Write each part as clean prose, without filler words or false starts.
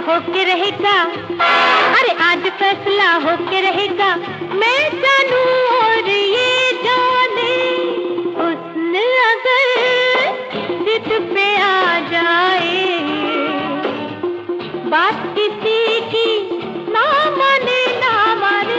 होके रहेगा, अरे आज फैसला होके रहेगा, मैं जानू और ये जाने, हुस्न अगर जिद पे आ जाए, बात किसी की ना माने ना माने।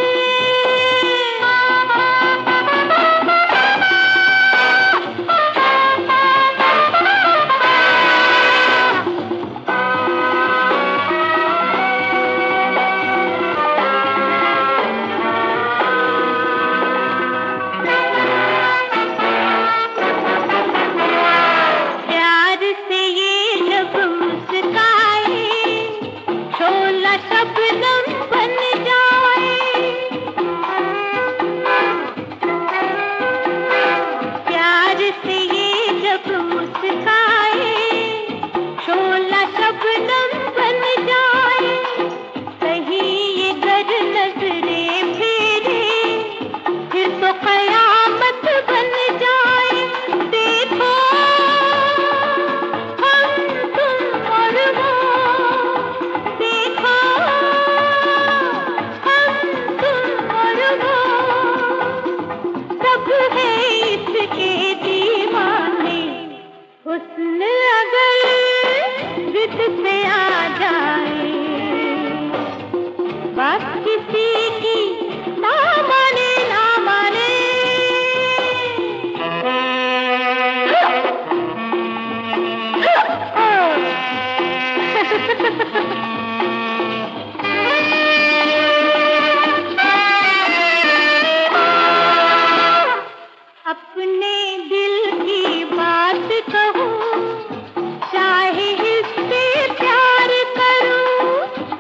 शबनम बन जाए, प्यार से ये जब मुस्काए, शोला शबनम बन जाए, कहीं ये गर नजरें फेरे, फिर तो कयामत बन जाए। देखो हम तुम और वो, देखो सब है इसके दीवाने, हुस्न अगर जिद पे आ जाए, बात किसी की ना माने ना माने। अपने दिल की बात कहूँ, चाहे इससे प्यार करूँ,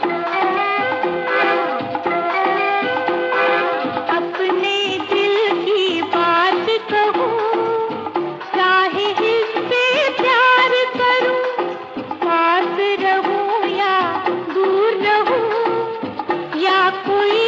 अपने दिल की बात कहूँ, चाहे इससे प्यार करूँ, पास रहूँ या दूर रहूँ, या कोई